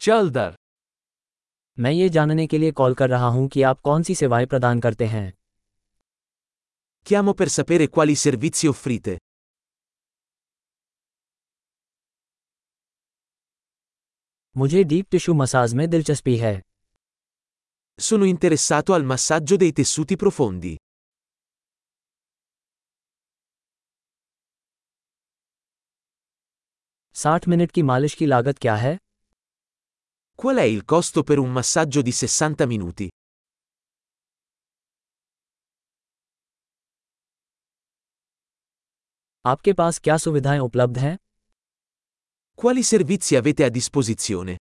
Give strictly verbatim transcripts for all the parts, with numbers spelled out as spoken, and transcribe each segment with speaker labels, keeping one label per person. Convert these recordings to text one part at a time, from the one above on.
Speaker 1: चल दर।
Speaker 2: मैं ये जानने के लिए कॉल कर रहा हूँ कि आप कौन सी सेवाएं प्रदान करते हैं।
Speaker 3: Chiamo per sapere quali servizi offrite.
Speaker 2: मुझे डीप टिश्यू मसाज में दिलचस्पी है।
Speaker 3: Sono interessato al massaggio dei tessuti profondi.
Speaker 2: साठ मिनट की मालिश की लागत क्या है?
Speaker 3: Qual è il costo per un massaggio di sessanta minuti?
Speaker 2: आपके पास क्या सुविधाएं उपलब्ध हैं?
Speaker 3: Quali servizi avete a disposizione?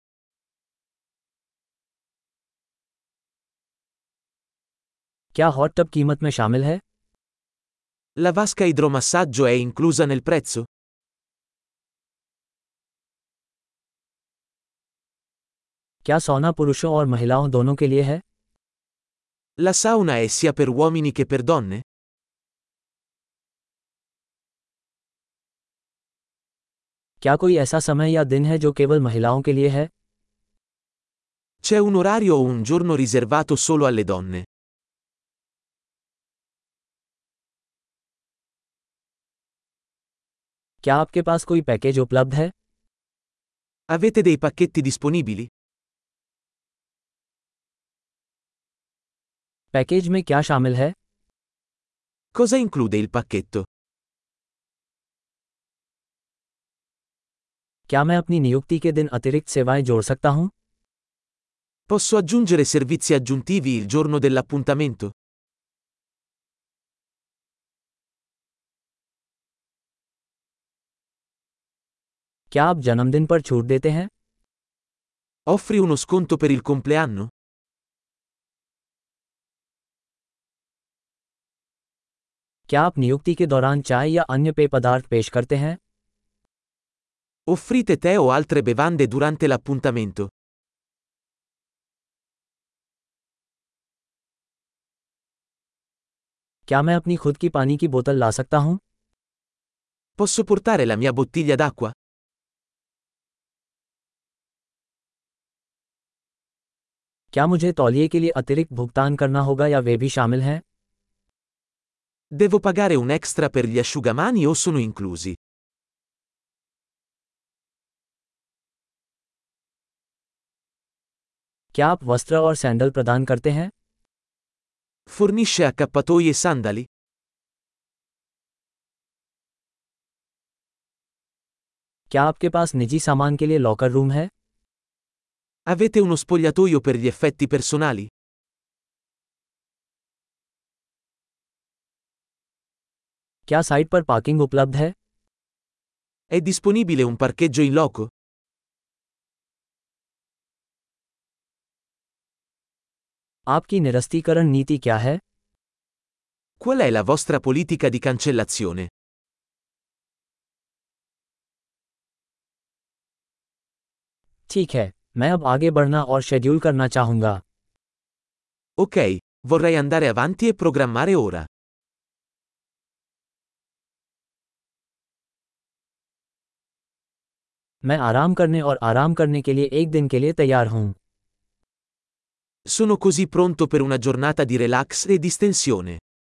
Speaker 2: क्या हॉट टब कीमत में शामिल है?
Speaker 3: La vasca idromassaggio è inclusa nel prezzo?
Speaker 2: क्या सौना पुरुषों और महिलाओं दोनों के लिए है?
Speaker 3: La sauna è sia per uomini che per donne?
Speaker 2: क्या कोई ऐसा समय या दिन है जो केवल महिलाओं के लिए है?
Speaker 3: C'è un orario o un giorno riservato solo alle donne?
Speaker 2: क्या आपके पास कोई पैकेज उपलब्ध है?
Speaker 3: Avete dei pacchetti disponibili?
Speaker 2: Package में क्या शामिल है?
Speaker 3: Cosa include il pacchetto?
Speaker 2: क्या मैं अपनी नियुक्ति के दिन अतिरिक्त सेवाएं जोड़ सकता हूं?
Speaker 3: Posso aggiungere servizi aggiuntivi il giorno dell'appuntamento?
Speaker 2: क्या आप जन्मदिन पर छूट देते हैं?
Speaker 3: Offri uno sconto per il compleanno?
Speaker 2: क्या आप नियुक्ति के दौरान चाय या अन्य पेय पदार्थ पेश करते हैं?
Speaker 3: Offrite tè o altre bevande durante l'appuntamento?
Speaker 2: क्या मैं अपनी खुद की पानी की बोतल ला सकता हूं?
Speaker 3: Posso portare la mia bottiglia d'acqua?
Speaker 2: क्या मुझे तौलिए के लिए अतिरिक्त भुगतान करना होगा या वे भी शामिल हैं?
Speaker 3: Devo pagare un extra per gli asciugamani o sono inclusi?
Speaker 2: क्या आप वस्त्र और सैंडल प्रदान करते हैं?
Speaker 3: Fornisce accappatoi e sandali?
Speaker 2: क्या आपके पास निजी सामान के लिए लॉकर रूम है?
Speaker 3: Avete uno spogliatoio per gli effetti personali?
Speaker 2: क्या साइट पर पार्किंग उपलब्ध है?
Speaker 3: È disponibile un parcheggio in loco?
Speaker 2: आपकी निरस्तीकरण नीति क्या है?
Speaker 3: Qual è la vostra politica di cancellazione?
Speaker 2: ठीक है, मैं अब आगे बढ़ना और शेड्यूल करना चाहूंगा।
Speaker 3: Ok, vorrei andare avanti e programmare ora.
Speaker 2: मैं आराम करने और आराम करने के लिए एक दिन के लिए तैयार हूं।
Speaker 3: Sono così pronto per una giornata di relax e distensione.